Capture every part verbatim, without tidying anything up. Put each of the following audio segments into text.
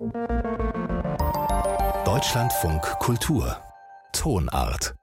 Deutschlandfunk Kultur Tonart.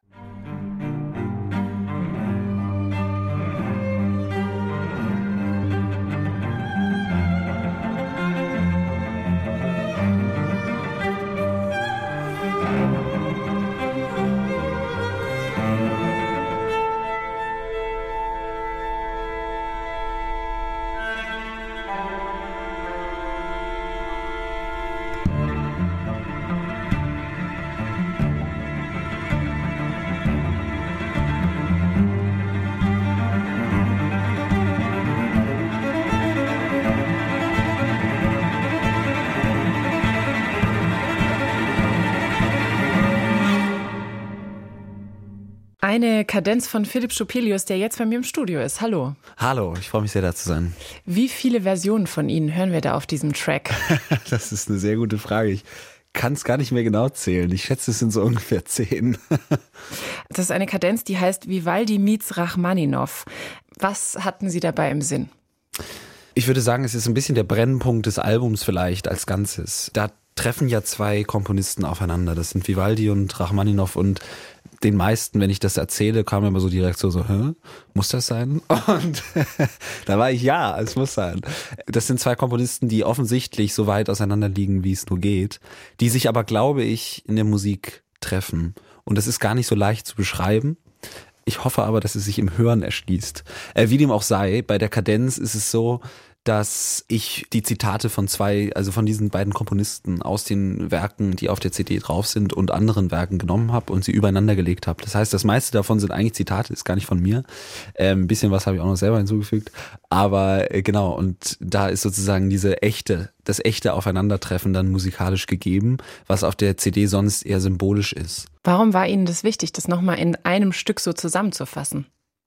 Eine Kadenz von Philipp Schopelius, der jetzt bei mir im Studio ist. Hallo. Hallo, ich freue mich sehr, da zu sein. Wie viele Versionen von Ihnen hören wir da auf diesem Track? Das ist eine sehr gute Frage. Ich kann es gar nicht mehr genau zählen. Ich schätze, es sind so ungefähr zehn. Das ist eine Kadenz, die heißt Vivaldi meets Rachmaninoff. Was hatten Sie dabei im Sinn? Ich würde sagen, es ist ein bisschen der Brennpunkt des Albums vielleicht als Ganzes. Da treffen ja zwei Komponisten aufeinander. Das sind Vivaldi und Rachmaninoff, und den meisten, wenn ich das erzähle, kam immer so die Reaktion so, hä, muss das sein? Und da war ich, ja, es muss sein. Das sind zwei Komponisten, die offensichtlich so weit auseinander liegen, wie es nur geht, die sich aber, glaube ich, in der Musik treffen. Und das ist gar nicht so leicht zu beschreiben. Ich hoffe aber, dass es sich im Hören erschließt. Äh, wie dem auch sei, bei der Kadenz ist es so, dass ich die Zitate von zwei, also von diesen beiden Komponisten aus den Werken, die auf der C D drauf sind, und anderen Werken genommen habe und sie übereinander gelegt habe. Das heißt, das meiste davon sind eigentlich Zitate, ist gar nicht von mir. Ähm, ein bisschen was habe ich auch noch selber hinzugefügt. Aber äh, genau, und da ist sozusagen diese echte, das echte Aufeinandertreffen dann musikalisch gegeben, was auf der C D sonst eher symbolisch ist. Warum war Ihnen das wichtig, das nochmal in einem Stück so zusammenzufassen?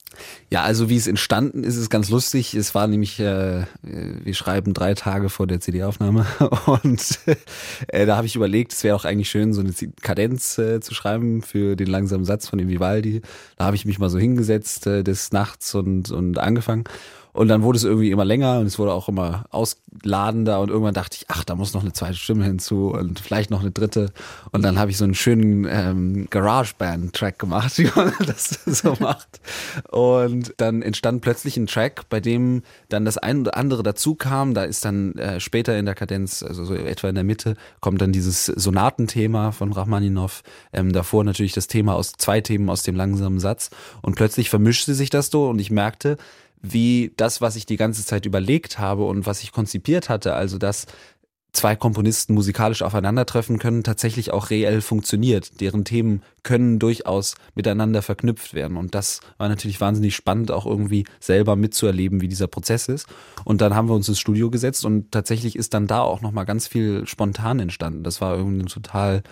Ja, also wie es entstanden ist, ist ganz lustig. Es war nämlich, äh, wir schreiben drei Tage vor der C D-Aufnahme, und äh, da habe ich überlegt, es wäre auch eigentlich schön, so eine Kadenz äh, zu schreiben für den langsamen Satz von dem Vivaldi. Da habe ich mich mal so hingesetzt äh, des Nachts und, und angefangen. Und dann wurde es irgendwie immer länger und es wurde auch immer ausladender, und irgendwann dachte ich, ach, da muss noch eine zweite Stimme hinzu und vielleicht noch eine dritte. Und dann habe ich so einen schönen ähm, GarageBand-Track gemacht, wie man das so macht. Und dann entstand plötzlich ein Track, bei dem dann das ein oder andere dazu kam. Da ist dann äh, später in der Kadenz, also so etwa in der Mitte, kommt dann dieses Sonatenthema von Rachmaninoff. Ähm, davor natürlich das Thema aus zwei Themen aus dem langsamen Satz. Und plötzlich vermischte sich das so, und ich merkte, wie das, was ich die ganze Zeit überlegt habe und was ich konzipiert hatte, also dass zwei Komponisten musikalisch aufeinandertreffen können, tatsächlich auch reell funktioniert. Deren Themen können durchaus miteinander verknüpft werden. Und das war natürlich wahnsinnig spannend, auch irgendwie selber mitzuerleben, wie dieser Prozess ist. Und dann haben wir uns ins Studio gesetzt, und tatsächlich ist dann da auch nochmal ganz viel spontan entstanden. Das war irgendwie eine total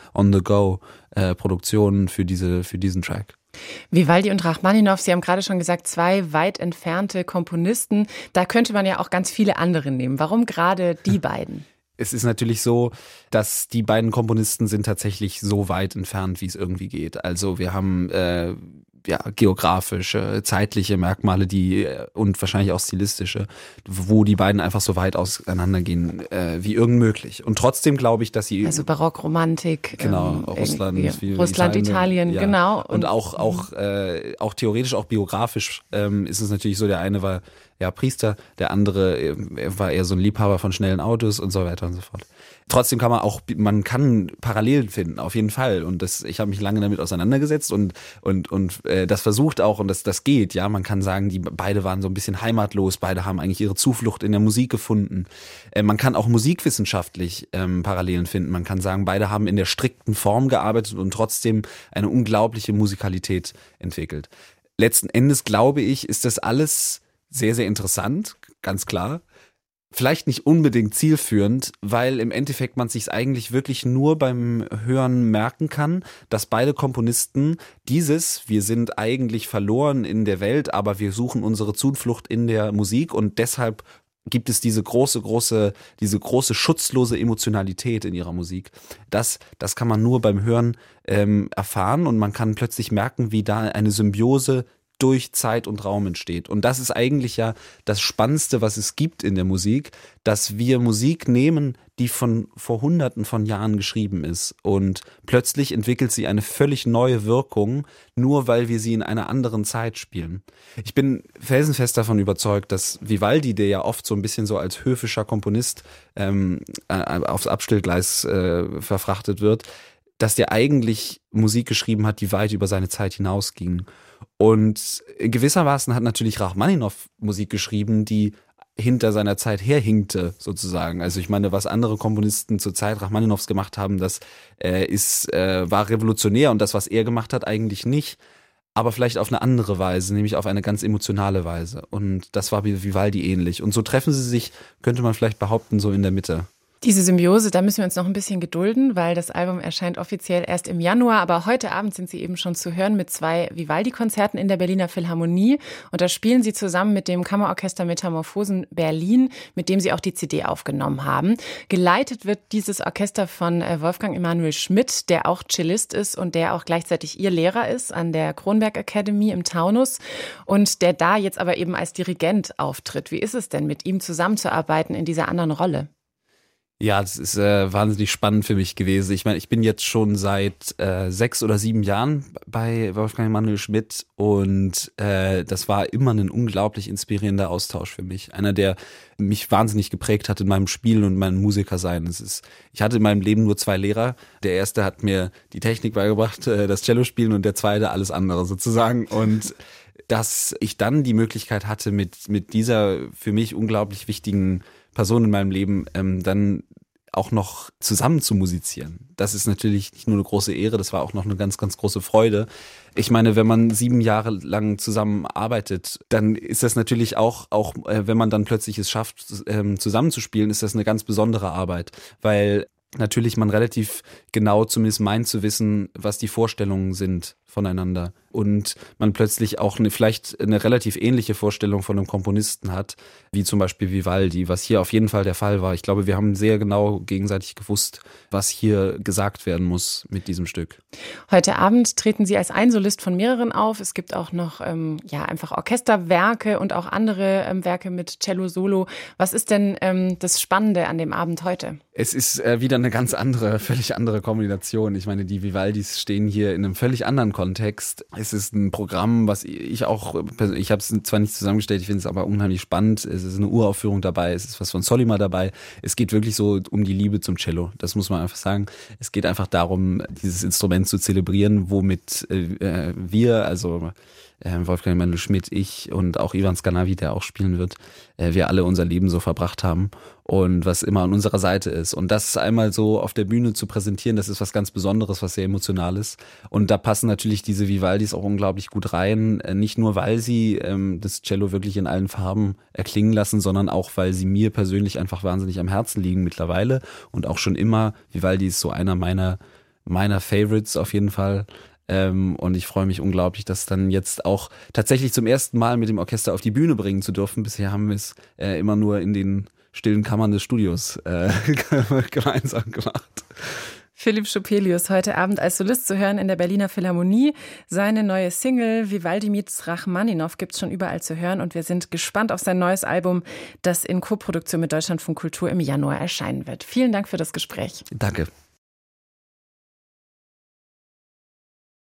on-the-go-Produktion für diese, für diesen Track. Vivaldi und Rachmaninoff, Sie haben gerade schon gesagt, zwei weit entfernte Komponisten. Da könnte man ja auch ganz viele andere nehmen. Warum gerade die beiden? Es ist natürlich so, dass die beiden Komponisten sind tatsächlich so weit entfernt, wie es irgendwie geht. Also wir haben äh, ja geografische, zeitliche Merkmale, die und wahrscheinlich auch stilistische, wo die beiden einfach so weit auseinandergehen äh, wie irgend möglich. Und trotzdem glaube ich, dass sie also Barockromantik, genau ähm, Russland, wie, Russland, Italien, Italien ja. genau. Und, und auch auch äh, auch theoretisch, auch biografisch ähm, ist es natürlich so. Der eine war ja Priester, der andere er war eher so ein Liebhaber von schnellen Autos und so weiter und so fort. Trotzdem kann man auch, man kann Parallelen finden, auf jeden Fall. Und das, ich habe mich lange damit auseinandergesetzt und und und äh, das versucht auch, und das das geht. Ja, man kann sagen, die beide waren so ein bisschen heimatlos, beide haben eigentlich ihre Zuflucht in der Musik gefunden. Äh, man kann auch musikwissenschaftlich ähm, Parallelen finden. Man kann sagen, beide haben in der strikten Form gearbeitet und trotzdem eine unglaubliche Musikalität entwickelt. Letzten Endes, glaube ich, ist das alles sehr, sehr interessant, ganz klar. Vielleicht nicht unbedingt zielführend, weil im Endeffekt man sich eigentlich wirklich nur beim Hören merken kann, dass beide Komponisten dieses, wir sind eigentlich verloren in der Welt, aber wir suchen unsere Zuflucht in der Musik, und deshalb gibt es diese große, große, diese große schutzlose Emotionalität in ihrer Musik. Das, das kann man nur beim Hören ähm, erfahren, und man kann plötzlich merken, wie da eine Symbiose durch Zeit und Raum entsteht. Und das ist eigentlich ja das Spannendste, was es gibt in der Musik, dass wir Musik nehmen, die von vor Hunderten von Jahren geschrieben ist. Und plötzlich entwickelt sie eine völlig neue Wirkung, nur weil wir sie in einer anderen Zeit spielen. Ich bin felsenfest davon überzeugt, dass Vivaldi, der ja oft so ein bisschen so als höfischer Komponist ähm, aufs Abstellgleis äh, verfrachtet wird, dass der eigentlich Musik geschrieben hat, die weit über seine Zeit hinausging. Und gewissermaßen hat natürlich Rachmaninow Musik geschrieben, die hinter seiner Zeit herhinkte, sozusagen. Also ich meine, was andere Komponisten zur Zeit Rachmaninows gemacht haben, das äh, ist, äh, war revolutionär und das, was er gemacht hat, eigentlich nicht. Aber vielleicht auf eine andere Weise, nämlich auf eine ganz emotionale Weise. Und das war Vivaldi ähnlich. Und so treffen sie sich, könnte man vielleicht behaupten, so in der Mitte. Diese Symbiose, da müssen wir uns noch ein bisschen gedulden, weil das Album erscheint offiziell erst im Januar. Aber heute Abend sind sie eben schon zu hören mit zwei Vivaldi-Konzerten in der Berliner Philharmonie. Und da spielen sie zusammen mit dem Kammerorchester Metamorphosen Berlin, mit dem sie auch die C D aufgenommen haben. Geleitet wird dieses Orchester von Wolfgang Emanuel Schmidt, der auch Cellist ist und der auch gleichzeitig ihr Lehrer ist an der Kronberg Academy im Taunus und der da jetzt aber eben als Dirigent auftritt. Wie ist es denn, mit ihm zusammenzuarbeiten in dieser anderen Rolle? Ja, das ist äh, wahnsinnig spannend für mich gewesen. Ich meine, ich bin jetzt schon seit äh, sechs oder sieben Jahren bei Wolfgang Emanuel Schmidt und äh, das war immer ein unglaublich inspirierender Austausch für mich. Einer, der mich wahnsinnig geprägt hat in meinem Spielen und meinem Musikersein. Es ist, ich hatte in meinem Leben nur zwei Lehrer. Der erste hat mir die Technik beigebracht, äh, das Cello spielen, und der zweite alles andere sozusagen. Und dass ich dann die Möglichkeit hatte, mit mit dieser für mich unglaublich wichtigen Person in meinem Leben ähm, dann auch noch zusammen zu musizieren. Das ist natürlich nicht nur eine große Ehre, das war auch noch eine ganz, ganz große Freude. Ich meine, wenn man sieben Jahre lang zusammen arbeitet, dann ist das natürlich auch, auch äh, wenn man dann plötzlich es schafft, ähm, zusammenzuspielen, ist das eine ganz besondere Arbeit, weil natürlich man relativ genau zumindest meint zu wissen, was die Vorstellungen sind voneinander und man plötzlich auch eine, vielleicht eine relativ ähnliche Vorstellung von einem Komponisten hat, wie zum Beispiel Vivaldi, was hier auf jeden Fall der Fall war. Ich glaube, wir haben sehr genau gegenseitig gewusst, was hier gesagt werden muss mit diesem Stück. Heute Abend treten Sie als Einsolist von mehreren auf. Es gibt auch noch ähm, ja einfach Orchesterwerke und auch andere ähm, Werke mit Cello-Solo. Was ist denn ähm, das Spannende an dem Abend heute? Es ist äh, wieder eine ganz andere, völlig andere Kombination. Ich meine, die Vivaldis stehen hier in einem völlig anderen Kontext. Es ist ein Programm, was ich auch, ich habe es zwar nicht zusammengestellt, ich finde es aber unheimlich spannend. Es ist eine Uraufführung dabei, es ist was von Sollima dabei. Es geht wirklich so um die Liebe zum Cello, das muss man einfach sagen. Es geht einfach darum, dieses Instrument zu zelebrieren, womit äh, wir, also äh, Wolfgang Emanuel Schmidt, ich und auch Ivan Scanavi, der auch spielen wird, äh, wir alle unser Leben so verbracht haben und was immer an unserer Seite ist. Und das einmal so auf der Bühne zu präsentieren, das ist was ganz Besonderes, was sehr Emotionales. Und da passen natürlich diese Vivaldis auch unglaublich gut rein. Nicht nur, weil sie ähm, das Cello wirklich in allen Farben erklingen lassen, sondern auch, weil sie mir persönlich einfach wahnsinnig am Herzen liegen mittlerweile. Und auch schon immer, Vivaldi ist so einer meiner, meiner Favorites auf jeden Fall. Ähm, und ich freue mich unglaublich, das dann jetzt auch tatsächlich zum ersten Mal mit dem Orchester auf die Bühne bringen zu dürfen. Bisher haben wir es äh, immer nur in den stillen Kammern des Studios äh, gemeinsam gemacht. Philipp Schopelius heute Abend als Solist zu hören in der Berliner Philharmonie. Seine neue Single Vivaldi meets Rachmaninow gibt's schon überall zu hören und wir sind gespannt auf sein neues Album, das in Koproduktion mit Deutschlandfunk Kultur im Januar erscheinen wird. Vielen Dank für das Gespräch. Danke.